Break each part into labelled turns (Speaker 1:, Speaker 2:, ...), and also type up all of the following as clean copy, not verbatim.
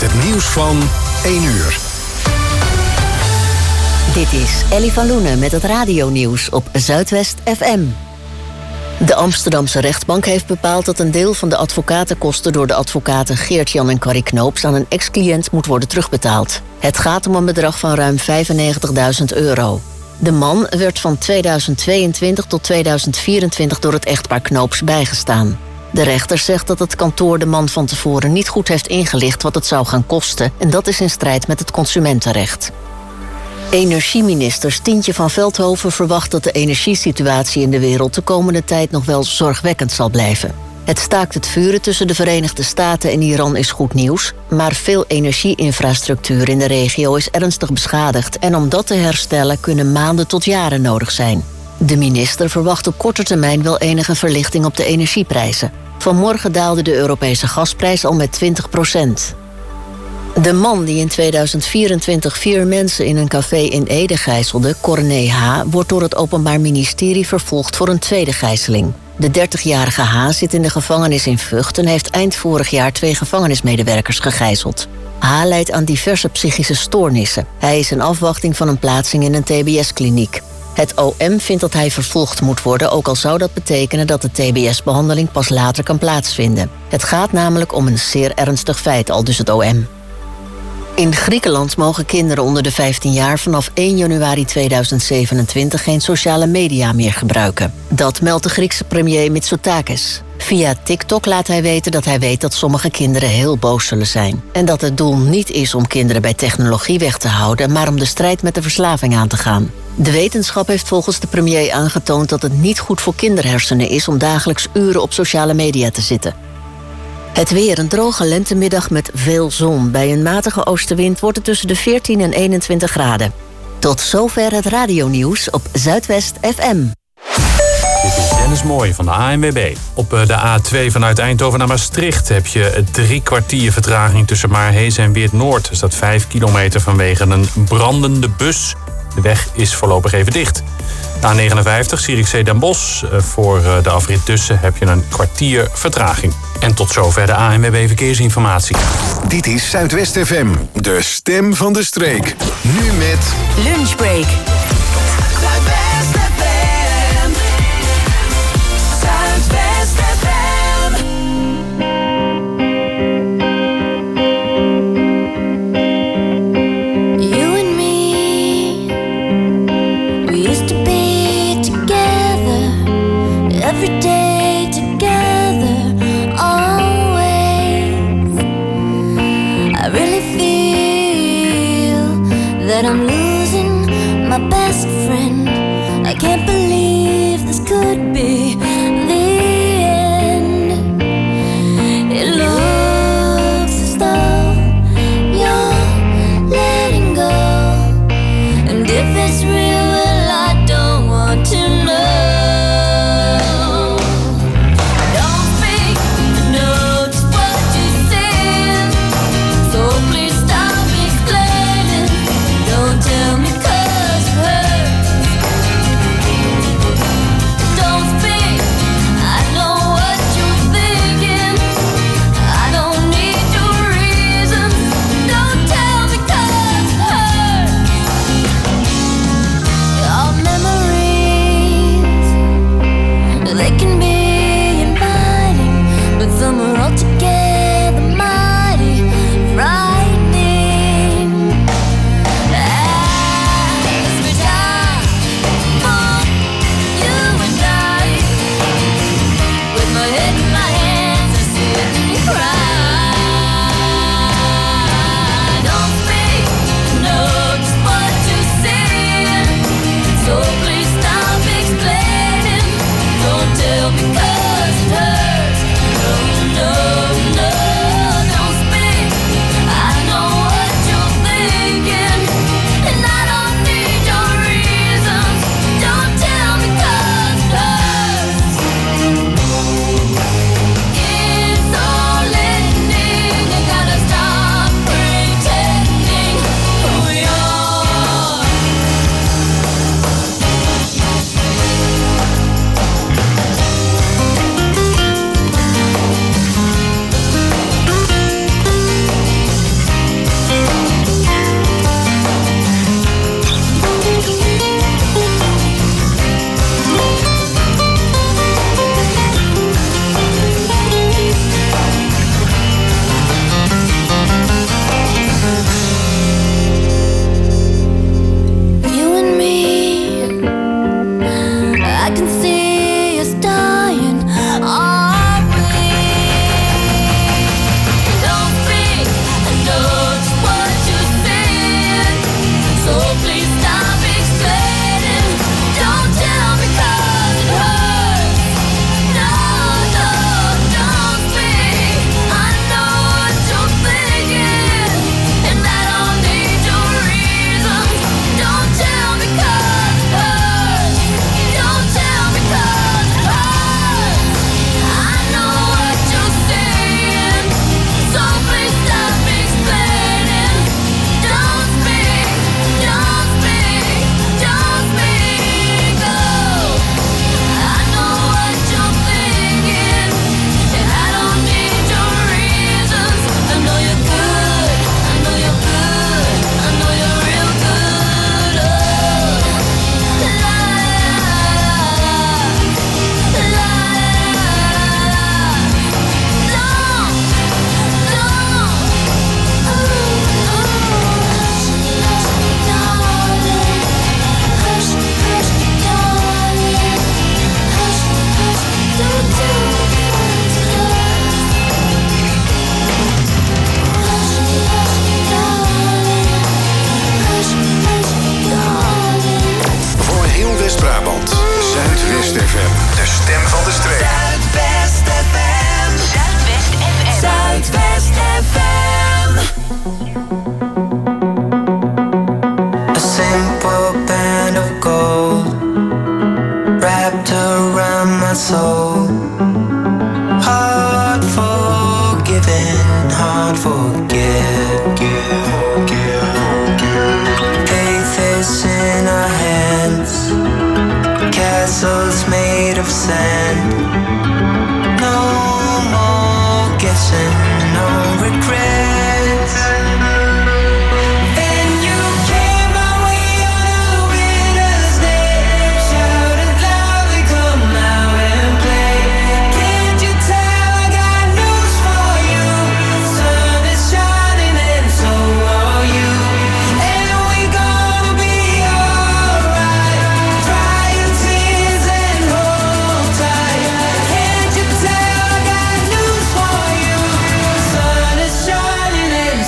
Speaker 1: het nieuws van 1 uur.
Speaker 2: Dit is Ellie van Loenen met het radionieuws op Zuidwest FM. De Amsterdamse rechtbank heeft bepaald dat een deel van de advocatenkosten door de advocaten Geert-Jan en Carrie Knoops aan een ex-cliënt moet worden terugbetaald. Het gaat om een bedrag van ruim €95.000. De man werd van 2022 tot 2024 door het echtpaar Knoops bijgestaan. De rechter zegt dat het kantoor de man van tevoren niet goed heeft ingelicht wat het zou gaan kosten en dat is in strijd met het consumentenrecht. Energieminister Stientje van Veldhoven verwacht dat de energiesituatie in de wereld de komende tijd nog wel zorgwekkend zal blijven. Het staakt het vuren tussen de Verenigde Staten en Iran is goed nieuws, maar veel energieinfrastructuur in de regio is ernstig beschadigd en om dat te herstellen kunnen maanden tot jaren nodig zijn. De minister verwacht op korte termijn wel enige verlichting op de energieprijzen. Vanmorgen daalde de Europese gasprijs al met 20%. De man die in 2024 4 mensen in een café in Ede gijzelde, Corné H., wordt door het Openbaar Ministerie vervolgd voor een tweede gijzeling. De 30-jarige H. zit in de gevangenis in Vught en heeft eind vorig jaar 2 gevangenismedewerkers gegijzeld. H. lijdt aan diverse psychische stoornissen. Hij is in afwachting van een plaatsing in een TBS-kliniek. Het OM vindt dat hij vervolgd moet worden, ook al zou dat betekenen dat de TBS-behandeling pas later kan plaatsvinden. Het gaat namelijk om een zeer ernstig feit, aldus het OM. In Griekenland mogen kinderen onder de 15 jaar vanaf 1 januari 2027 geen sociale media meer gebruiken. Dat meldt de Griekse premier Mitsotakis. Via TikTok laat hij weten dat hij weet dat sommige kinderen heel boos zullen zijn. En dat het doel niet is om kinderen bij technologie weg te houden, maar om de strijd met de verslaving aan te gaan. De wetenschap heeft volgens de premier aangetoond dat het niet goed voor kinderhersenen is om dagelijks uren op sociale media te zitten. Het weer, een droge lentemiddag met veel zon. Bij een matige oostenwind wordt het tussen de 14 en 21 graden. Tot zover het radionieuws op Zuidwest FM.
Speaker 3: Dit is Dennis Mooij van de ANWB. Op de A2 vanuit Eindhoven naar Maastricht heb je 3 kwartier vertraging tussen Maarhezen en Weert-Noord. Er staat 5 kilometer vanwege een brandende bus. De weg is voorlopig even dicht. A59 Zierikzee-Den Bosch. Voor de afrit tussen heb je een kwartier vertraging. En tot zover de ANWB Verkeersinformatie.
Speaker 1: Dit is Zuidwest FM, de stem van de streek. Nu met
Speaker 2: Lunchbreak.
Speaker 4: Zuidwest FM. Zuidwest FM.
Speaker 5: You and me, we used to be together every day together, always. I really feel that I'm losing my best friend. I can't believe this could be the end. It looks as though you're letting go, and if it's real, well, I don't want to know. Don't speak, I know just what you said, so please stop explaining. Don't tell me 'cause it hurts. Don't speak,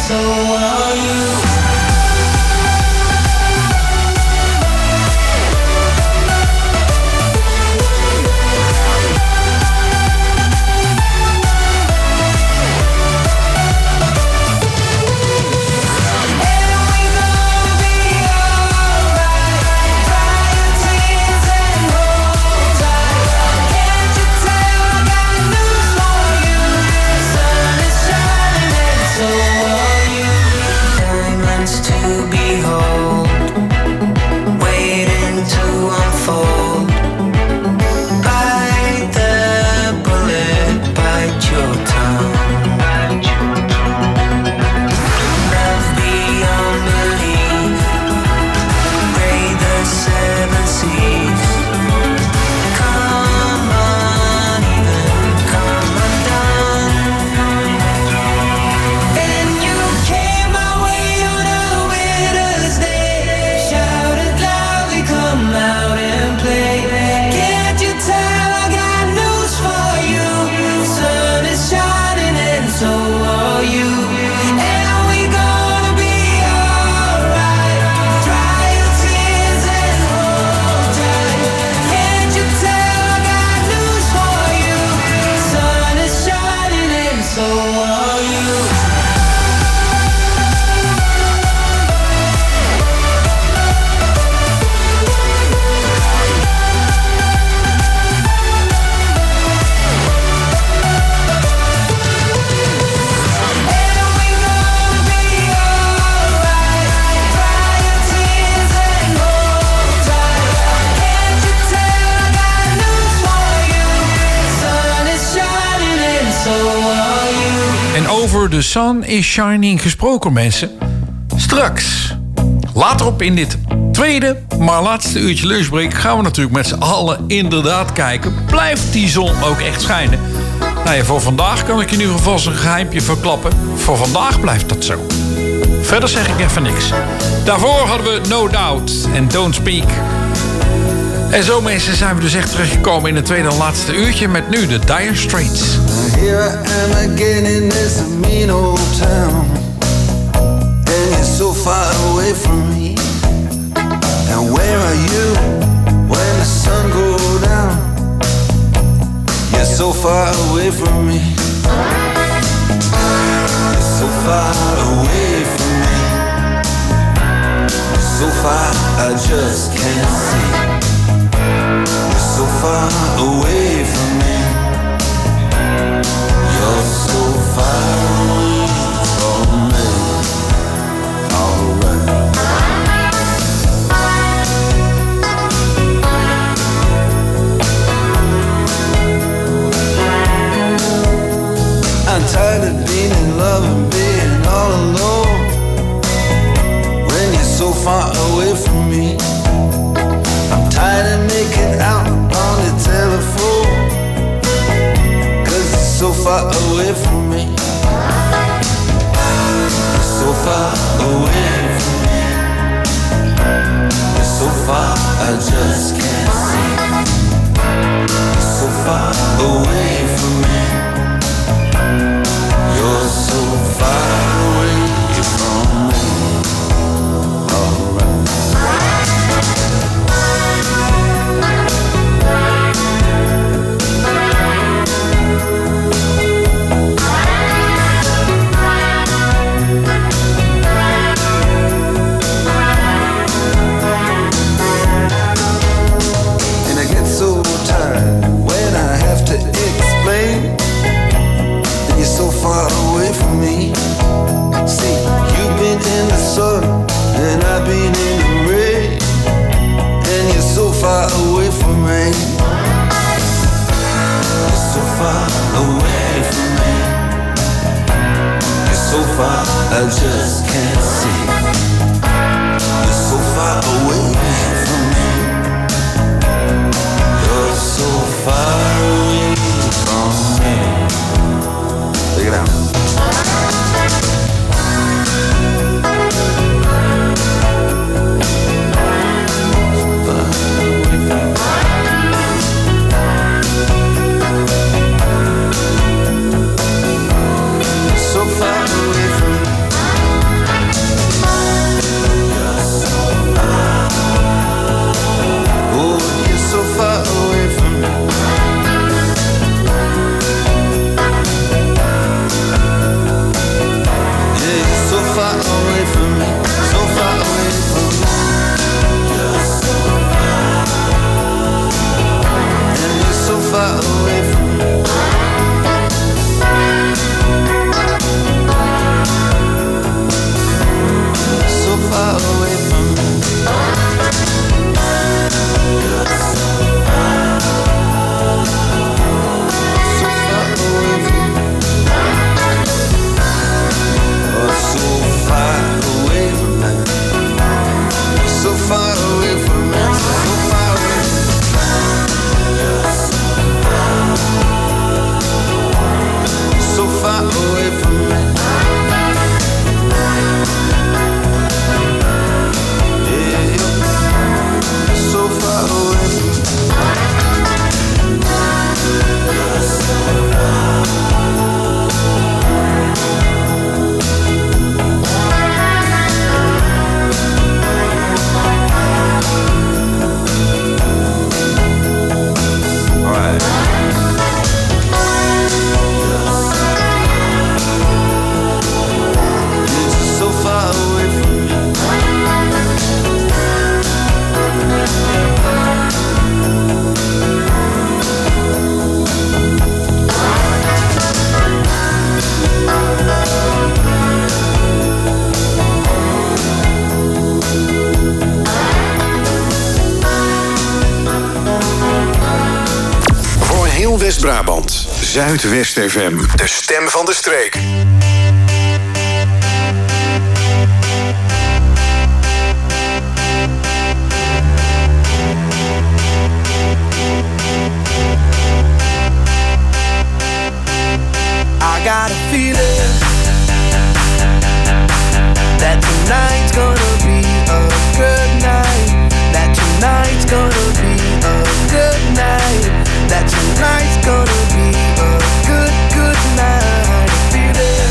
Speaker 4: so are you.
Speaker 6: The Sun is Shining gesproken, mensen. Straks, later op in dit tweede, maar laatste uurtje lunchbreak gaan we natuurlijk met z'n allen inderdaad kijken. Blijft die zon ook echt schijnen? Nou ja, voor vandaag kan ik in ieder geval een geheimpje verklappen. Voor vandaag blijft dat zo. Verder zeg ik even niks. Daarvoor hadden we No Doubt en Don't Speak. En zo, mensen, zijn we dus echt teruggekomen in het tweede en laatste uurtje met nu de Dire Straits.
Speaker 7: Here I am again in this mean old town, and you're so far away from me. And where are you when the sun goes down? You're so far away from me. You're so far away from me. So far I just can't see. You're so far away from me. You're so far away from me. Alright. I'm tired of being in love and being all alone when you're so far away from me. I'm tired of making out on the telephone, 'cause you're so far away from me. You're so far away from me. You're so far I just can't see. You're so far away from me. You're so far away from me. Alright. Far away from me. See, you've been in the sun and I've been in the rain, and you're so far away from me. You're so far away from me. You're so far I just can't see. You're so far away from me. You're so far away from me. Check it out. So far away from me.
Speaker 1: Noord-Brabant. Zuidwest FM. De stem van de streek.
Speaker 7: I got a feeling that tonight's gonna be a good night. That tonight's gonna be a good night. That tonight's gonna be a good, good night. A feeling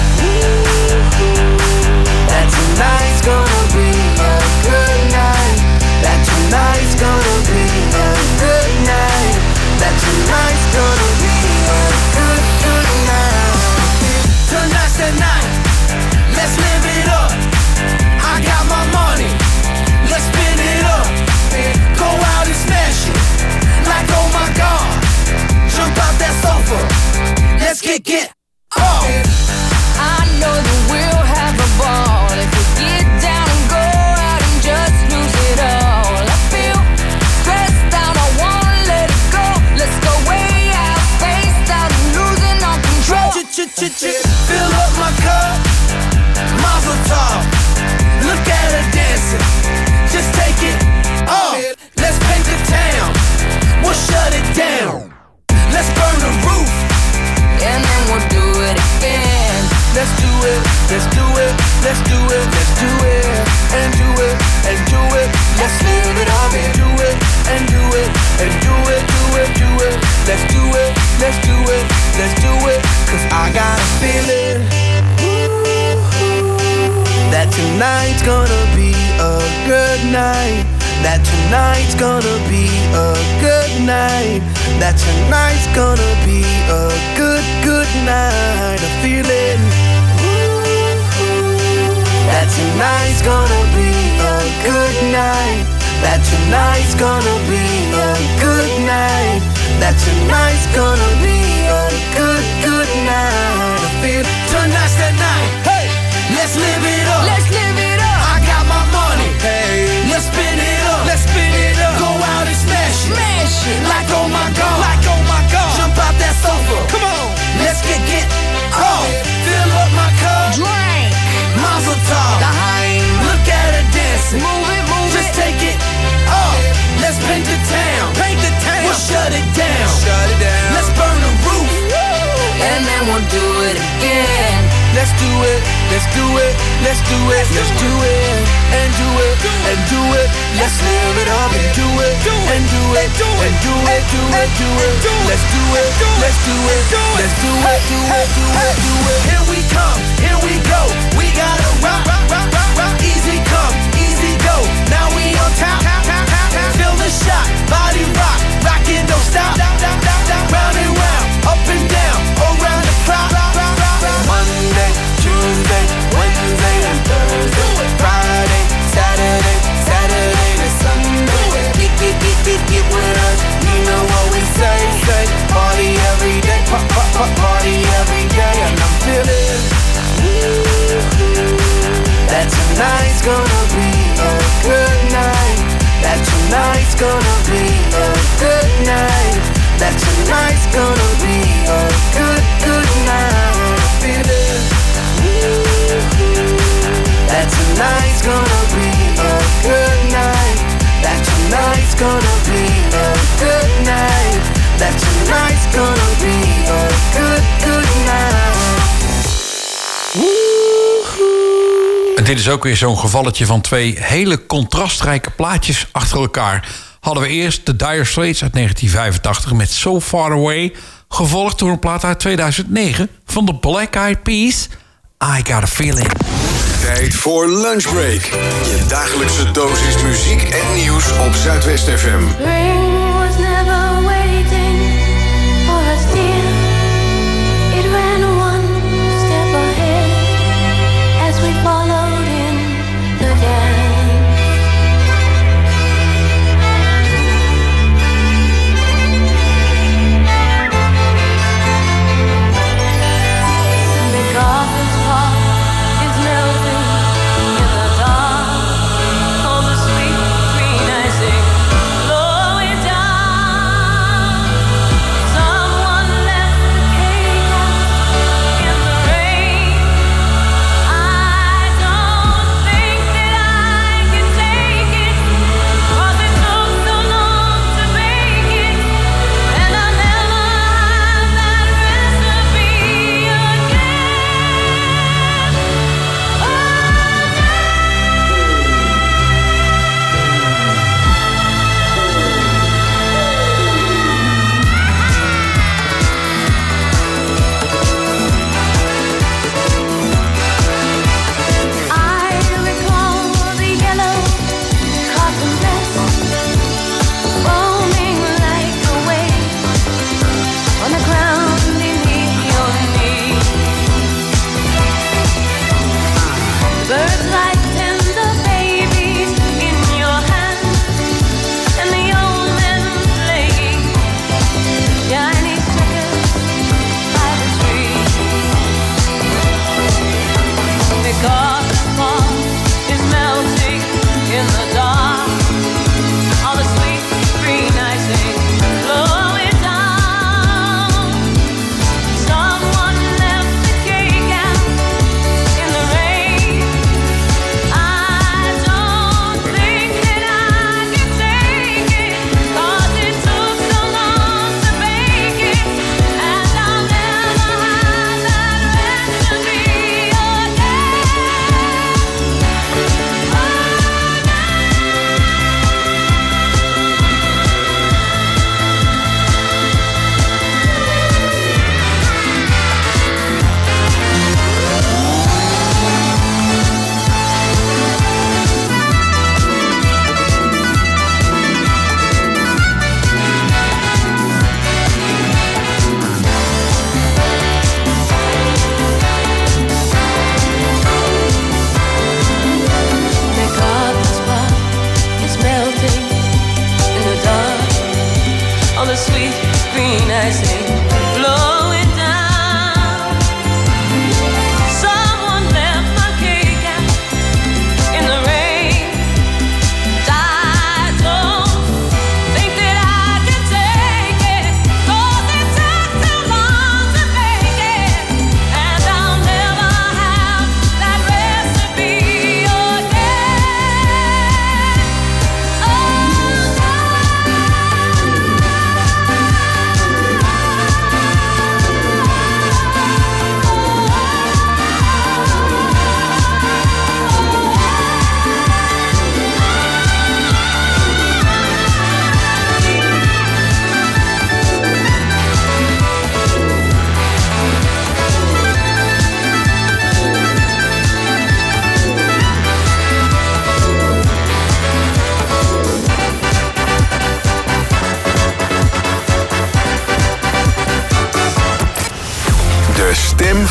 Speaker 7: that tonight's gonna be a good night. That tonight's gonna be a good night. That tonight's gonna be a good, good night. Tonight's the night. Let's live it up. I got my money. Let's spin it up. Go out and smash it. Like oh my God. Jump out that sofa. Let's get off.
Speaker 5: I know that we'll have a ball if we get down and go out and just lose it all. I feel stressed out, I wanna let it go. Let's go way out, spaced out and losing all control.
Speaker 7: Fill up my cup, Mazel tov. Look at her dancing, just take it off. Let's paint the town, we'll shut it down. Let's burn the roof,
Speaker 5: And then we'll do it again.
Speaker 7: let's do it, let's do it, let's do it, let's do it, and do it, and do it. Let's live it up and do it, and do it, and do it, do it, do it. Let's do it, let's do it, let's do it. Cause I got a feeling that tonight's gonna be a good night. That tonight's gonna be a good night. That tonight's gonna be a good, good night. A feeling that tonight's gonna be a good night. That tonight's gonna be a good night. That tonight's gonna be a good, good night. I feel tonight's the night. Hey, let's live it up.
Speaker 5: Let's live it up.
Speaker 7: I got my money. Hey, let's spin it up. Let's spin it up. Go out and smash it.
Speaker 5: Smash it.
Speaker 7: Like oh my God. Like oh my God. Jump out that sofa. Come on. Let's get off. Fill up my cup.
Speaker 5: Drink.
Speaker 7: Mazel tov.
Speaker 5: Daheim.
Speaker 7: Look at her dancing.
Speaker 5: Move it, move
Speaker 7: Just
Speaker 5: it.
Speaker 7: take it off. Let's paint the town. Paint the town. We'll shut it down. Shut it down. Let's burn the roof.
Speaker 5: And then we'll do it again.
Speaker 7: Let's do it. Let's do it. Let's do it. Let's do it. And do it. And do it. Let's live it up and do it. And do it. And do it. Do it. Do it. Let's do it. Let's do it. Let's do it. Do it. Do it. Do it. Here we come. Here we go. We gotta rock. Rock. Rock. Rock. Rock. Easy come. Easy go. Now we on top. Feel the shot. Body rock. Rockin', don't stop. Round and round. Up and down. Around the clock. Monday, Tuesday, Wednesday, and Thursday. Friday, Saturday, Saturday to Sunday. Get with us. You know what we say. Party every day. Party every day. And I'm feeling that tonight's gonna be a good night. That tonight's gonna be a good night. That tonight's gonna be a good, good night. Feeling that tonight's gonna be a good night. That tonight's gonna be a good night. That tonight's gonna be a good, good night.
Speaker 6: En dit is ook weer zo'n gevalletje van twee hele contrastrijke plaatjes achter elkaar. Hadden we eerst de Dire Straits uit 1985 met So Far Away, gevolgd door een plaat uit 2009 van de Black Eyed Peas, I Got a Feeling.
Speaker 1: Tijd voor Lunchbreak. Je dagelijkse dosis muziek en nieuws op Zuidwest FM.
Speaker 5: Spring was never waiting for us, dear. It ran one step ahead as we followed in the dance. The coffin's heart is melting in the dark. All the sweet green icing blowing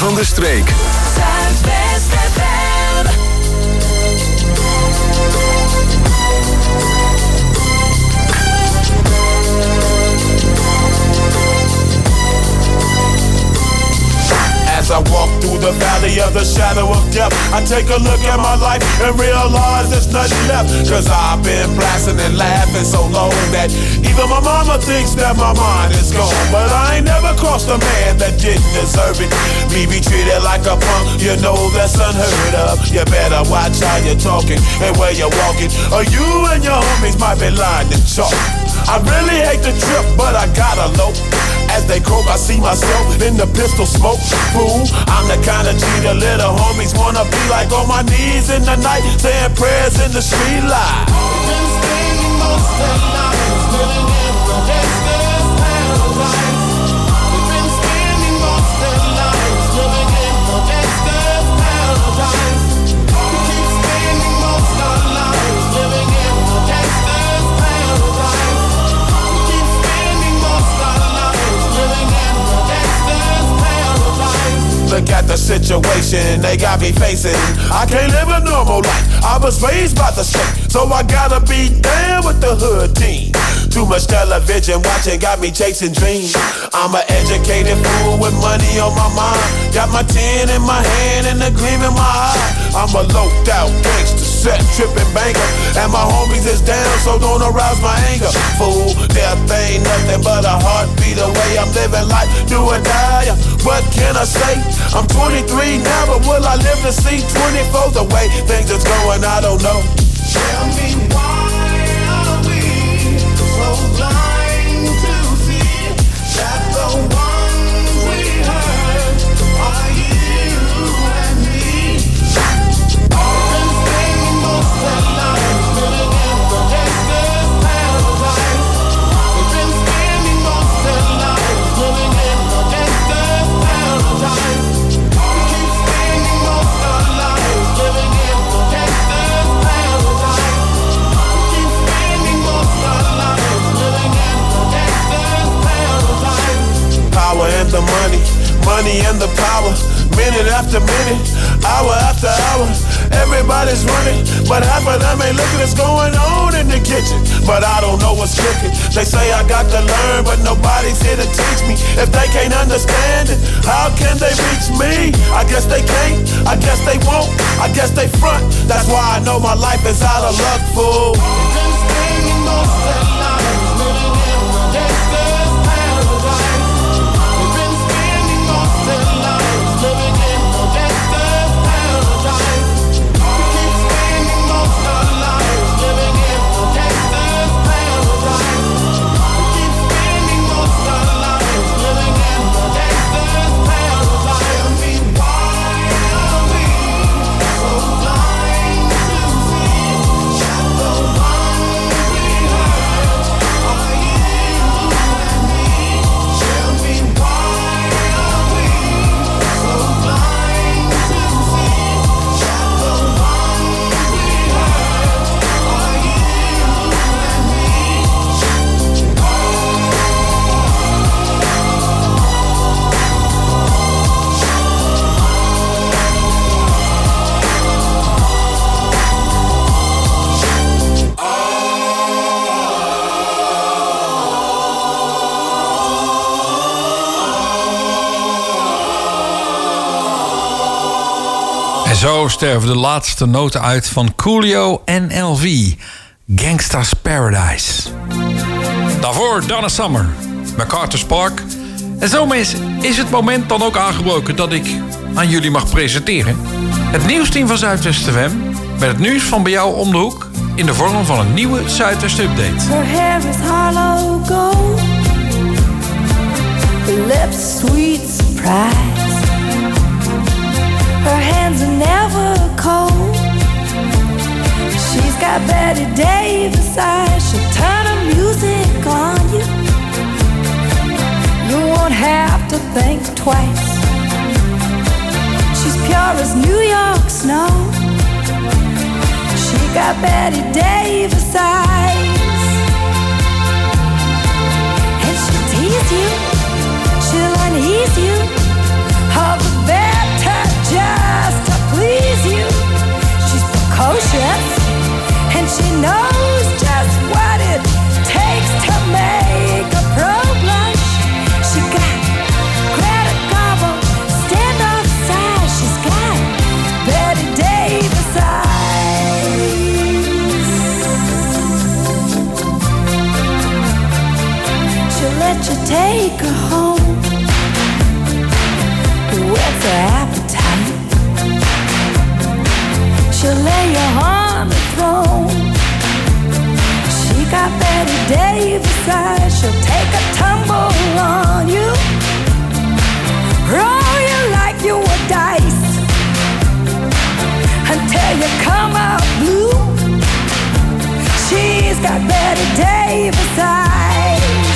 Speaker 1: van de streek.
Speaker 4: Zuidwest FM.
Speaker 8: As I walk through the valley of the shadow of death, I take a look at my life and realize there's nothing left. Cause I've been blasting and laughing so long that even my mama thinks that my mind is gone. But I ain't never crossed a man that didn't deserve it. Me be treated like a punk, you know that's unheard of. You better watch how you're talking and where you're walking, or you and your homies might be lying to chalk. I really hate the trip, but I gotta low. As they croak, I see myself in the pistol smoke. Fool, I'm the kind of G the little homies wanna be like, on my knees in the night, saying prayers in the street light.
Speaker 9: Been spending most of their lives living in the gangster's paradise. We've been spending most of their lives living in the gangster's paradise. We keep spending most of our lives living in the gangster's paradise. We keep spending most of our lives living in the gangster's paradise.
Speaker 8: Look at the situation they got me facing. I can't live a normal life. I was raised by the state, so I gotta be down with the hood team. Too much television watching got me chasing dreams. I'm an educated fool with money on my mind. Got my 10 in my hand and a gleam in my eye. I'm a loped out gangster, set tripping banker, and my homies is down, so don't arouse my anger. Fool, death ain't nothing but a heartbeat away. I'm living life, do or die. What can I say? I'm 23 now, but will I live to see 24? The way things is going, I don't know.
Speaker 9: Tell me why are we so blind to see that the ones we hurt are you and me? Been spending most of their lives living in the gangster's paradise. We've been spending most of their lives living in the gangster's paradise. We keep spending most of our lives living in the gangster's paradise. We keep spending most of our lives living in the gangster's paradise.
Speaker 8: Power and the money, money and the power. Minute after minute, hour after hour, everybody's running, but half of them ain't looking what's going on in the kitchen. But I don't know what's cooking. They say I got to learn, but nobody's here to teach me. If they can't understand it, how can they reach me? I guess they can't, I guess they won't, I guess they front. That's why I know my life is out of luck, fool.
Speaker 9: Been spending most of their lives living in the gangster's paradise. We've been spending most of their lives living in the gangster's paradise. We keep spending most of our lives living in the gangster's paradise. We keep spending most of our lives living in the gangster's paradise. Tell me why are we so blind to see that the ones we hurt are you and me? Tell me why are we so blind to see that the ones we hurt are you and me?
Speaker 6: En zo sterven de laatste noten uit van Coolio en LV. Gangsta's Paradise. Daarvoor Donna Summer, MacArthur's Park. En zo mensen is het moment dan ook aangebroken dat ik aan jullie mag presenteren. Het nieuwsteam van Zuidwest FM. Met het nieuws van bij jou om de hoek. In de vorm van een nieuwe Zuidwest Update.
Speaker 5: Her hair is hollow gold. Her lips sweet surprise. Her hands are never cold. She's got Betty Davis eyes. She'll turn her music on you. You won't have to think twice. She's pure as New York snow. She got Betty Davis eyes. And she'll tease you, she'll unease you of the very take her home with her appetite. She'll lay you on the throne. She got Betty Davis eyes. She'll take a tumble on you, roll you like you were dice until you come out blue. She's got Betty Davis eyes.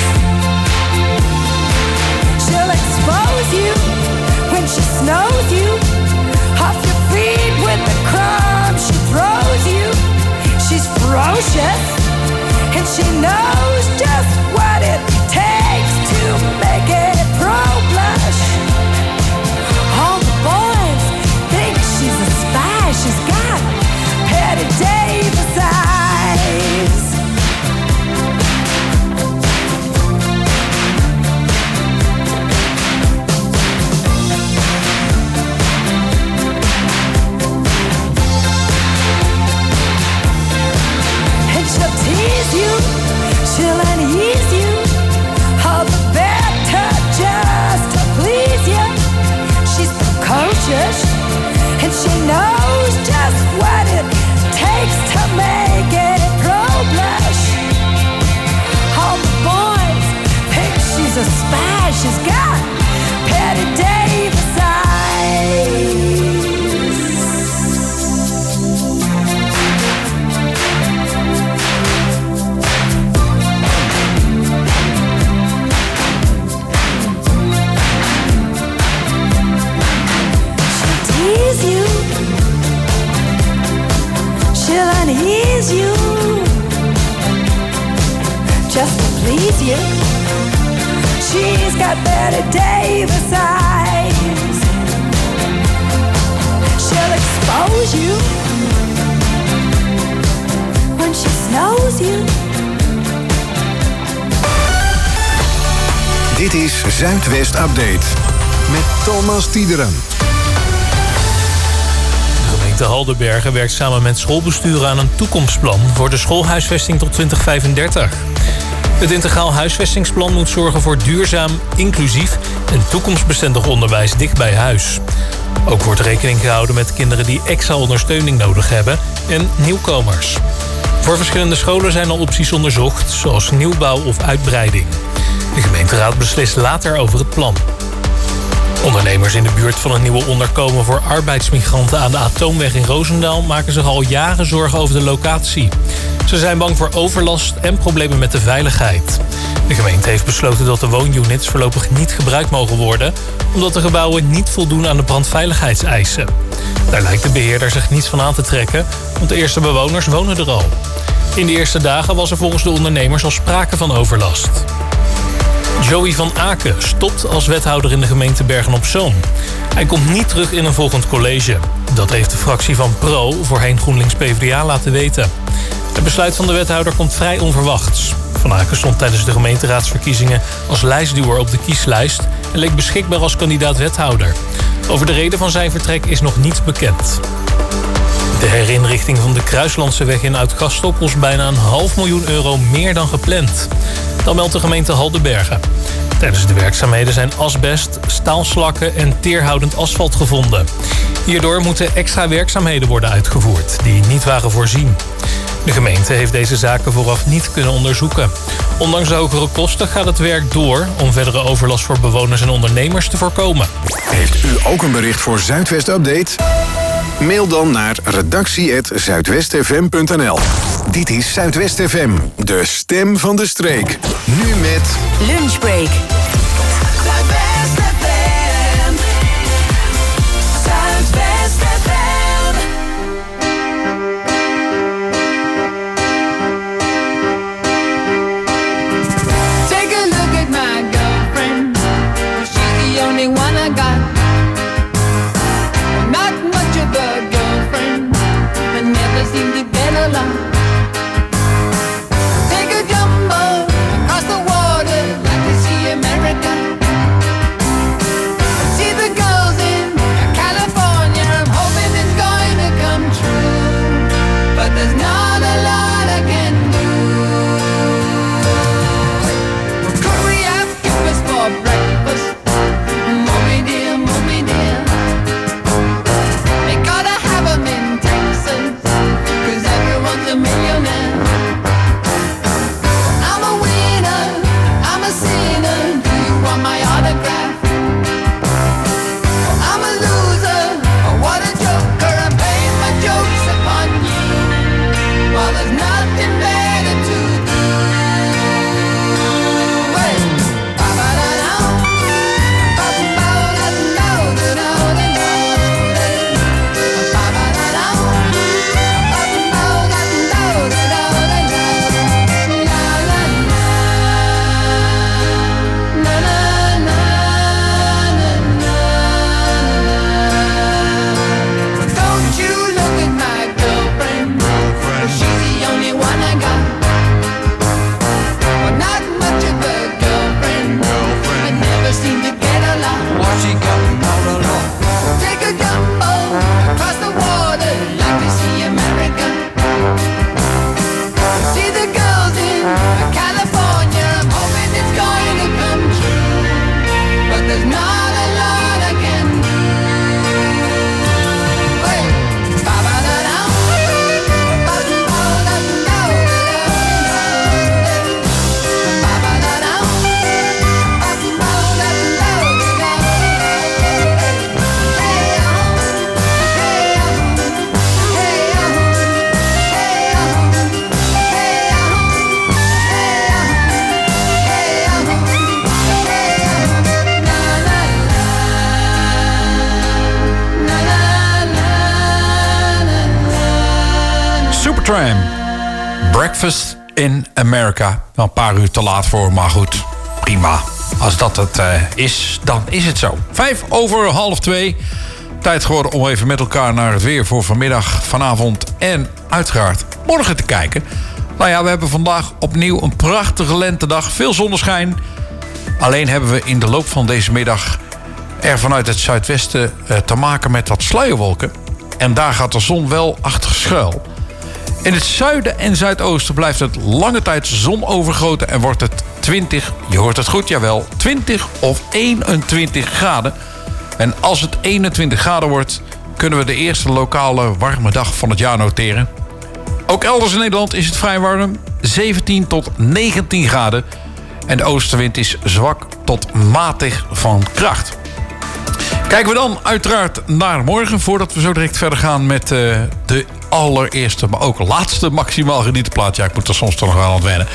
Speaker 5: She'll expose you when she snows you off your feet with the crumbs she throws you. She's ferocious and she knows just what it takes to make it pro-blush. All the boys think she's a spy. She's got Betty Davis eyes. And she'll tease you, she'll unease you, all the better just to please you. She's precocious and she knows just what it takes to make it pro-blush. All the boys think she's a spy. She's got Betty Davis eyes. She'll tease you, she'll unease you, just to please you. She's got Betty Davis eyes. She'll expose you when she snows you.
Speaker 1: Dit is Zuidwest Update met Thomas Tiederen.
Speaker 10: De gemeente Haldenbergen werkt samen met schoolbesturen aan een toekomstplan voor de schoolhuisvesting tot 2035. Het integraal huisvestingsplan moet zorgen voor duurzaam, inclusief en toekomstbestendig onderwijs dicht bij huis. Ook wordt rekening gehouden met kinderen die extra ondersteuning nodig hebben en nieuwkomers. Voor verschillende scholen zijn al opties onderzocht, zoals nieuwbouw of uitbreiding. De gemeenteraad beslist later over het plan. Ondernemers in de buurt van een nieuwe onderkomen voor arbeidsmigranten aan de Atoomweg in Roosendaal maken zich al jaren zorgen over de locatie. Ze zijn bang voor overlast en problemen met de veiligheid. De gemeente heeft besloten dat de woonunits voorlopig niet gebruikt mogen worden, omdat de gebouwen niet voldoen aan de brandveiligheidseisen. Daar lijkt de beheerder zich niets van aan te trekken, want de eerste bewoners wonen er al. In de eerste dagen was er volgens de ondernemers al sprake van overlast. Joey van Aken stopt als wethouder in de gemeente Bergen-op-Zoom. Hij komt niet terug in een volgend college. Dat heeft de fractie van PRO, voorheen GroenLinks-PVDA, laten weten. Het besluit van de wethouder komt vrij onverwachts. Van Aken stond tijdens de gemeenteraadsverkiezingen als lijstduwer op de kieslijst en leek beschikbaar als kandidaat wethouder. Over de reden van zijn vertrek is nog niets bekend. De herinrichting van de Kruislandseweg in Oud-Gastel kost bijna €500.000 meer dan gepland. Dat meldt de gemeente Haldenbergen. Tijdens de werkzaamheden zijn asbest, staalslakken en teerhoudend asfalt gevonden. Hierdoor moeten extra werkzaamheden worden uitgevoerd die niet waren voorzien. De gemeente heeft deze zaken vooraf niet kunnen onderzoeken. Ondanks de hogere kosten gaat het werk door om verdere overlast voor bewoners en ondernemers te voorkomen.
Speaker 1: Heeft u ook een bericht voor Zuidwest Update? Mail dan naar redactie@zuidwestfm.nl. Dit is Zuidwest FM, de stem van de streek. Nu met
Speaker 4: Lunchbreak. Zuidwest FM. Zuidwest FM.
Speaker 5: Take a look at my girlfriend. She's the only one I got. Not much of a girlfriend, but never seemed to get along. Take a jumbo across the water, like to see America.
Speaker 6: Tram. Breakfast in America. Wel een paar uur te laat voor, maar goed. Prima. Als dat het is, dan is het zo. 2:05. Tijd geworden om even met elkaar naar het weer voor vanmiddag, vanavond en uiteraard morgen te kijken. Nou ja, we hebben vandaag opnieuw een prachtige lentedag. Veel zonneschijn. Alleen hebben we in de loop van deze middag er vanuit het zuidwesten te maken met wat sluierwolken. En daar gaat de zon wel achter schuil. In het zuiden en zuidoosten blijft het lange tijd zonovergoten en wordt het 20, je hoort het goed, jawel, 20 of 21 graden. En als het 21 graden wordt, kunnen we de eerste lokale warme dag van het jaar noteren. Ook elders in Nederland is het vrij warm, 17 tot 19 graden. En de oostenwind is zwak tot matig van kracht. Kijken we dan uiteraard naar morgen, voordat we zo direct verder gaan met de allereerste, maar ook laatste maximaal genieten plaat. Ja, ik moet er soms toch nog wel aan het wennen.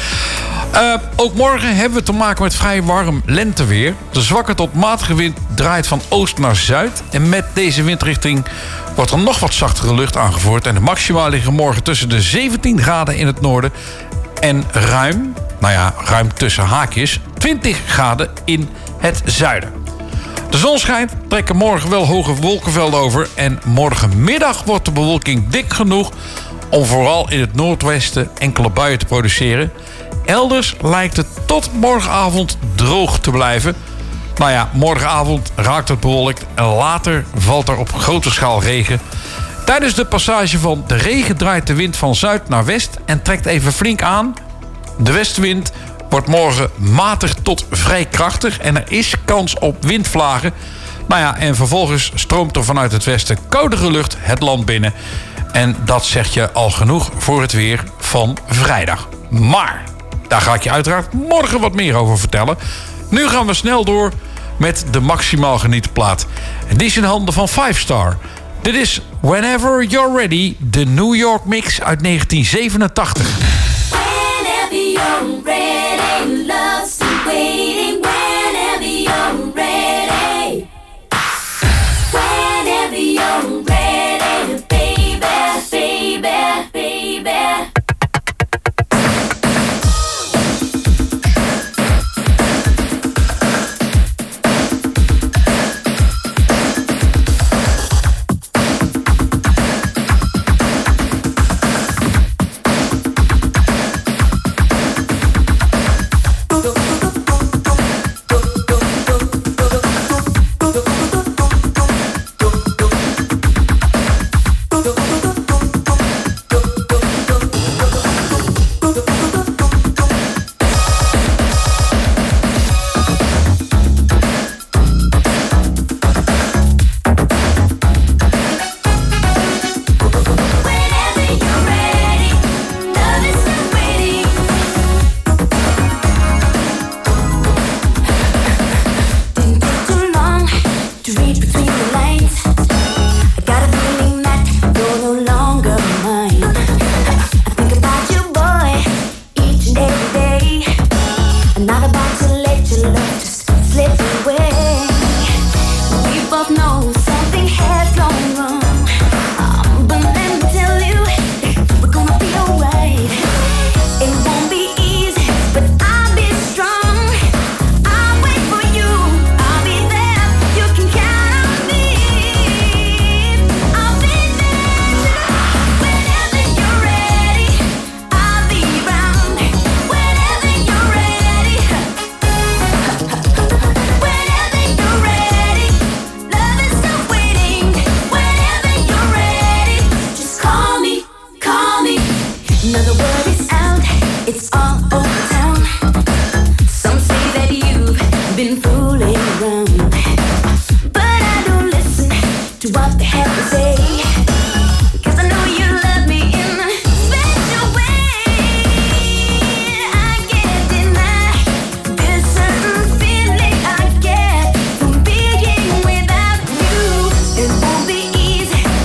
Speaker 6: Ook morgen hebben we te maken met vrij warm lenteweer. De zwakke tot matige wind draait van oost naar zuid. En met deze windrichting wordt er nog wat zachtere lucht aangevoerd. En de maxima liggen morgen tussen de 17 graden in het noorden en ruim tussen haakjes 20 graden in het zuiden. De zon schijnt, trekken morgen wel hoge wolkenvelden over. En morgenmiddag wordt de bewolking dik genoeg om vooral in het noordwesten enkele buien te produceren. Elders lijkt het tot morgenavond droog te blijven. Nou ja, morgenavond raakt het bewolkt en later valt er op grote schaal regen. Tijdens de passage van de regen draait de wind van zuid naar west en trekt even flink aan. De westenwind wordt morgen matig tot vrij krachtig en er is kans op windvlagen. Nou ja, en vervolgens stroomt er vanuit het westen koudere lucht het land binnen. En dat zegt je al genoeg voor het weer van vrijdag. Maar daar ga ik je uiteraard morgen wat meer over vertellen. Nu gaan we snel door met de maximaal genieten plaat. En die is in handen van 5 Star. Dit is Whenever You're Ready, de New York mix uit 1987.
Speaker 4: Whenever you're ready, love's still waiting. Whenever you're ready, whenever you're ready, baby, baby, baby.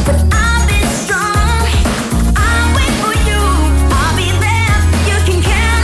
Speaker 4: Can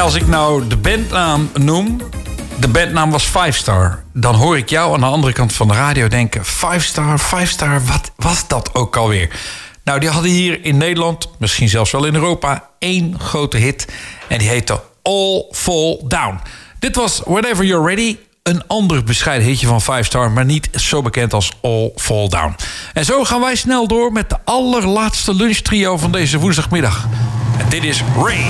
Speaker 6: als ik nou de bandnaam noem... De bandnaam was 5 Star. Dan hoor ik jou aan de andere kant van de radio denken... 5 Star, wat was dat ook alweer? Nou, die hadden hier in Nederland, misschien zelfs wel in Europa... 1 grote hit en die heette All Fall Down. Dit was Whenever You're Ready... Een ander bescheiden hitje van 5 Star... maar niet zo bekend als All Fall Down. En zo gaan wij snel door met de allerlaatste lunchtrio van deze woensdagmiddag. En dit is Ray.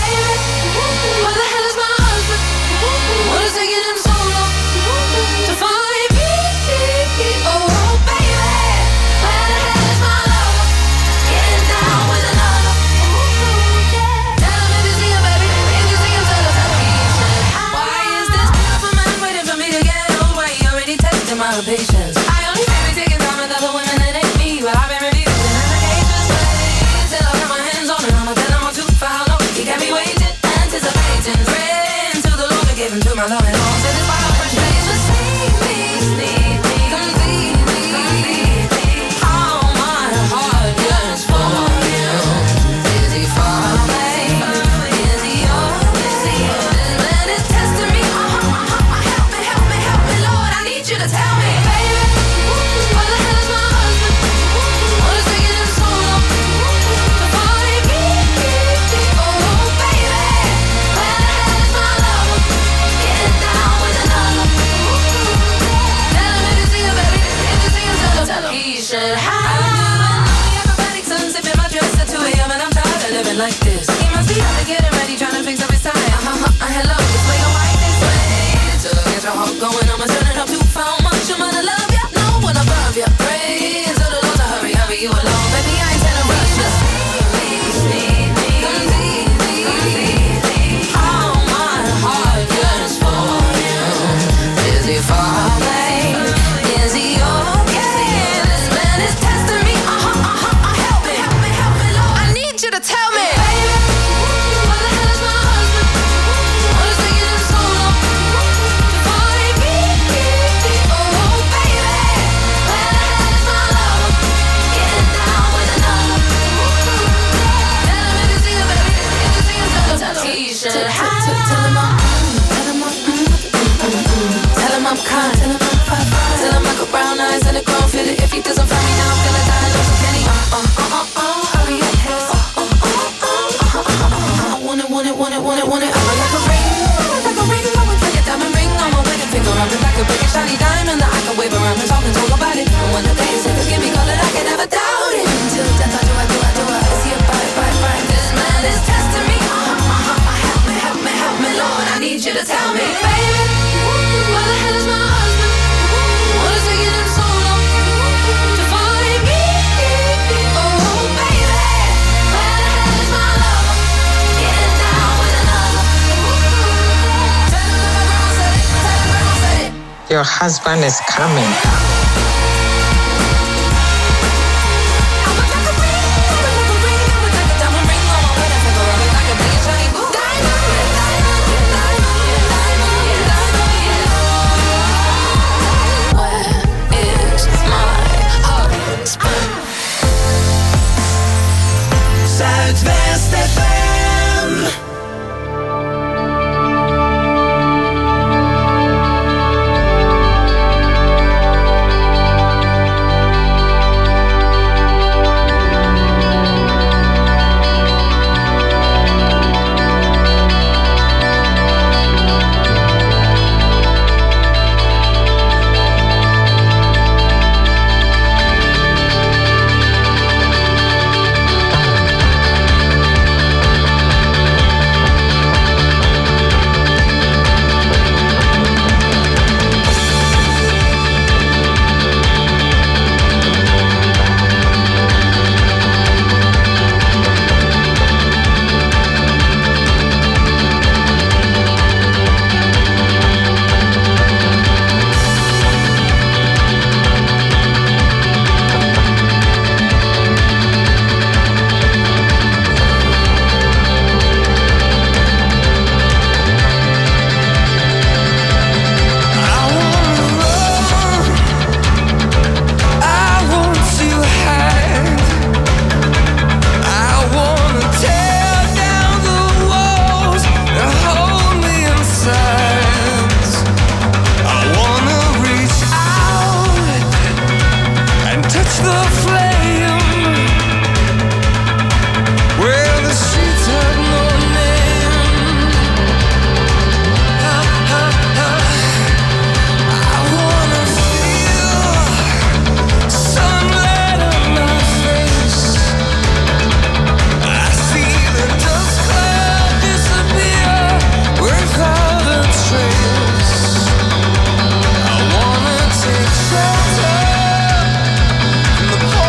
Speaker 5: Patience. I only say we taking time with other women, it ain't me, but I've been reviewing applications till I got my hands on it. I'ma tell him I'm too for how long he got me waiting, anticipating, praying to the Lord to give him to my love and all. So this why I first place was sneak me, completely. How my heart yearns for you. Is he far away? Is he yours? This man is testing me. Help me, Lord, I need you to tell me. Like this, he must be out to get him ready, trying to fix up his tie. Hello, this way, don't like this way. So get your heart going, I'ma turn it up to how much I'm gonna love ya. No one above ya. Pray to the Lord to hurry you along. Baby, I ain't in a rush. Just sneak me, completely. How my heart yearns for you. Is he far away? Is he okay? This man is testing me. Help me, Lord. I need you to tell me. Tell him I got brown eyes and a grown feel it. If he doesn't find me now, I'm gonna die. Love so can he? Hurry up, hey. Want it. I'm like a ring. I would like a diamond ring on my wedding finger. I'm like a big shiny diamond that I can wave around and talk about it. And when the day is over, give me color, I can never doubt it. Until death, I do. Is he a bite? This man is testing me. Help me, Lord. I need you to tell me, baby. Where the hell is my husband? What is taking him so long to find me? Oh, baby, where the hell is my lover? Getting down with another. Tell him that my grandma said it.
Speaker 11: Your husband is coming.
Speaker 7: Zuidwest FM.
Speaker 9: the flame. Well, the streets have no name. I wanna feel sunlight on my face. I see the dust cloud disappear without a trace. I wanna take shelter from the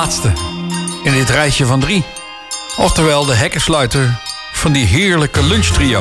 Speaker 6: laatste in dit rijtje van 3. Oftewel de hekkensluiter van die heerlijke lunchtrio.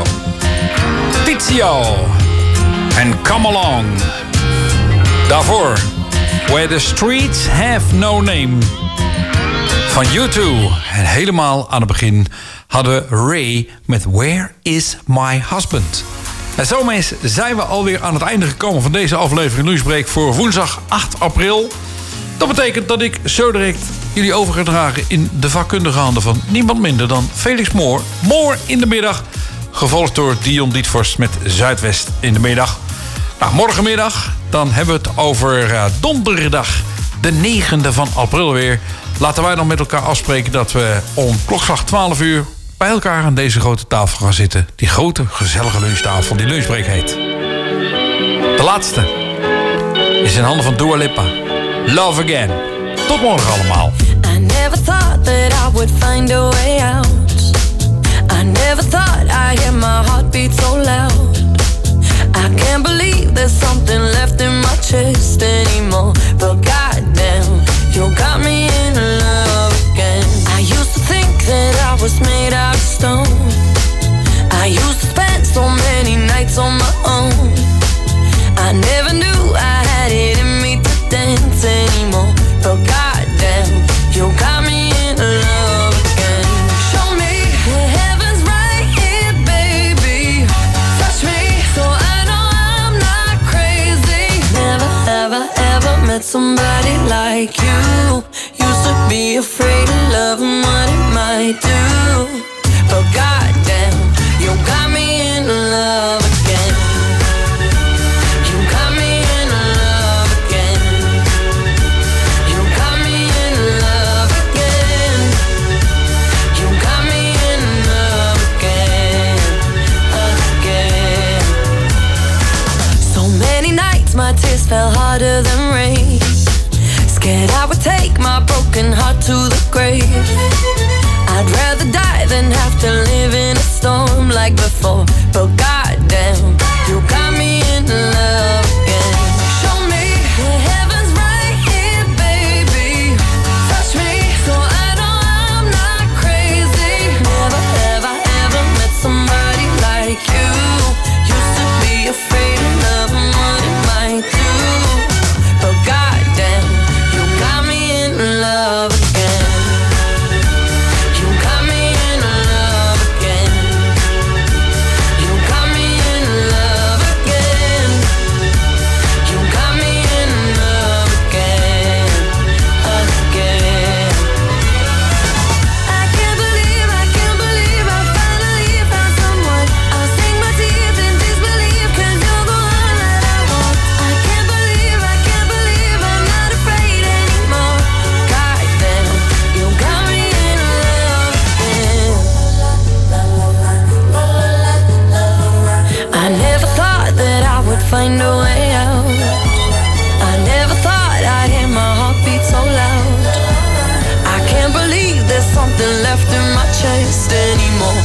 Speaker 6: Tizio en Come Along. Daarvoor Where the Streets Have No Name van U2. En helemaal aan het begin hadden we Ray met Where Is My Husband. En zo mensen zijn we alweer aan het einde gekomen van deze aflevering Lunchbreak voor woensdag 8 april. Dat betekent dat ik zo direct jullie over ga dragen in de vakkundige handen van niemand minder dan Felix Moor. Moor in de middag, gevolgd door Dion Dietvorst met Zuidwest in de middag. Nou, morgenmiddag dan hebben we het over donderdag de 9e van april weer. Laten wij dan met elkaar afspreken dat we om klokslag 12 uur... bij elkaar aan deze grote tafel gaan zitten. Die grote, gezellige lunchtafel die Lunchbreak heet. De laatste is in handen van Dua Lipa. Love Again. Tot morgen allemaal.
Speaker 5: I never thought that I would find a way out. I never thought I'd hear my heartbeat so loud. I can't believe there's something left in my chest anymore. But goddamn, you got me in love again. I used to think that I was made out of stone. I used to spend so many nights on my own. I never knew I had it in me to dance anymore. But goddamn, you got me in love again. Show me that heaven's right here, baby. Touch me so I know I'm not crazy. Never, ever, ever met somebody like you. Used to be afraid of love and what it might do. But goddamn, you got me in love again. You got me in love again. You got me in love again. You got me in love again, again. So many nights my tears fell harder than rain. Scared I would take my broken heart to the grave. I'd rather die than have to live in a storm like before. But goddamn, you got me in love again. Show me that heaven's right here, baby. Touch me so I know I'm not crazy. Never, ever, ever met somebody like you. Used to be afraid of love and what it might do. But goddamn, you got me in love again. You got me in love again. You got me in love again. You got me in love again, again. I can't believe I finally found someone. I'll sink my teeth in disbelief 'cause you're the one that I want. I can't believe I'm not afraid anymore. Goddamn, you got me in love again. I never thought that I would find a way out. I never thought I'd hear my heartbeat so loud. I can't believe there's something left in my chest anymore.